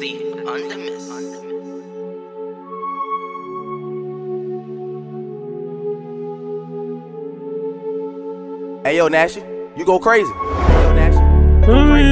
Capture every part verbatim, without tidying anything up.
Missy on the miss. Hey yo, Nashy, you go crazy. Hey yo, Nashy, you go crazy.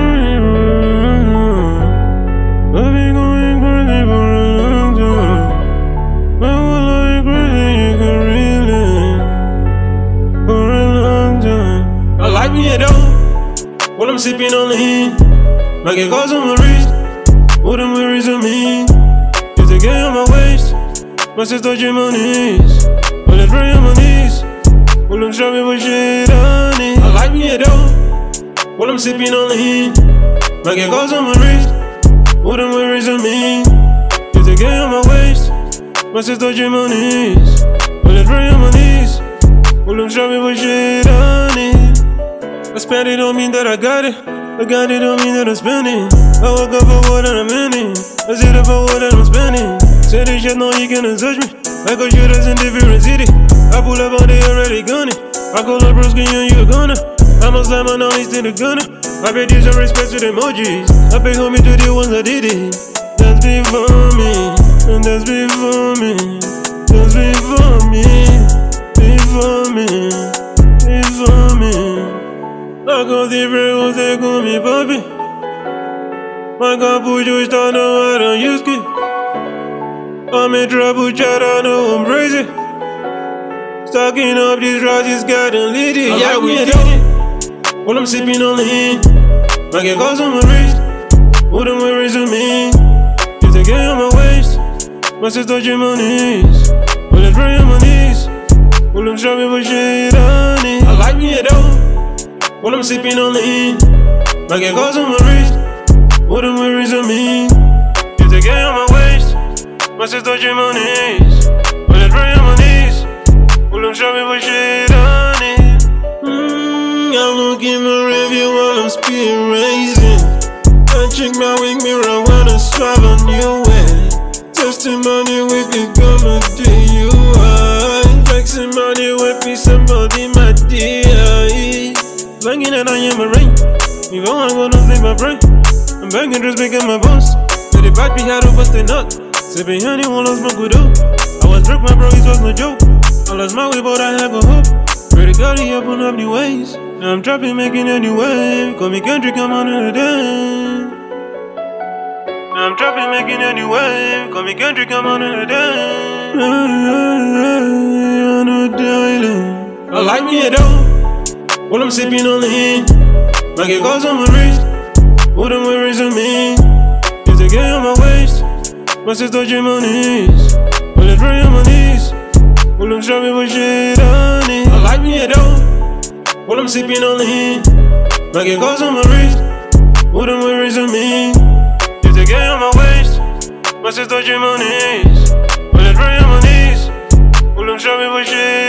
I've been going crazy for a long time. Man, well, I ain't crazy, you can really for a long time. I like me at all when I'm sipping on the hand. Like it goes on my wrist. What them worries on me? If they get on my waist, my sister dream on knees. Well, it's right on my knees. Well, I'm shopping for shit on it. I like me at all when I'm sipping on the hand. Like it goes on my wrist. What them worries on me? If they get on my waist, my sister dream on knees. Well, it's right on my knees. Well, I'm shopping for shit on it. I spend it don't mean that I got it. I got it don't mean that I'm spending. I woke up for what I'm in. I sit up for what I'm spending. Say this shit, no, you cannot touch me. I go shoot us in different city. I pull up on they already gunning. I call up broski and you a gunner. I'm a slam on he's still a gunner. I pay dues and respect with emojis. I pay homie to the ones that did it. That's before me, and that's before me. That's before me, before me, before me. I got the friends they call me puppy. My God, put you start know I don't use it. I'm in trouble, chat, I know I'm crazy. Stocking up these drugs, it's gotten lit. Yeah, we did it. While I'm sipping on the hand, like it goes on my wrist. What them worries on me? If they get on my waist, my sister dream on knees. Well, it's right on my knees. Well, I'm shopping for shit on it. I like me at all while I'm sipping on the hand, like it goes on my wrist. What them worries on me? If they get on my waist, my sister dream on knees. Well, it's right on my knees. Well, I'm shopping for shit on it. Mm, I'm looking my review while I'm speed racing. I check my wing mirror when I swab a new way. Testimony with me, come a D U I. Flexing money with me, somebody my D I. Banging and I am a rain. If I wanna flip my brain, I'm banging just making my bones. Let it back me how to bust a nut. Sipping honey, won't lose my good up. I was broke, my bro, it was no joke. I lost my way, but I have a hope. Pray to God, he open up new ways. Now I'm trapping, making a new wave. Call me Kendrick, I'm on a day. Now I'm trapping, making a new wave. Call me Kendrick, I'm on a day. On a daily. I like me at all while I'm sipping on the hand, like it goes on my wrist. What them worries on me? If they get on my waist, my sister dream on knees. Well, it's right on my knees. Well, I'm shopping for shit on it. I like me at all while I'm sipping on the hand, like it goes on my wrist. What them worries on me? If they get on my waist, my sister dream on knees. Well, it's right on my knees. Well, I'm shopping for shit.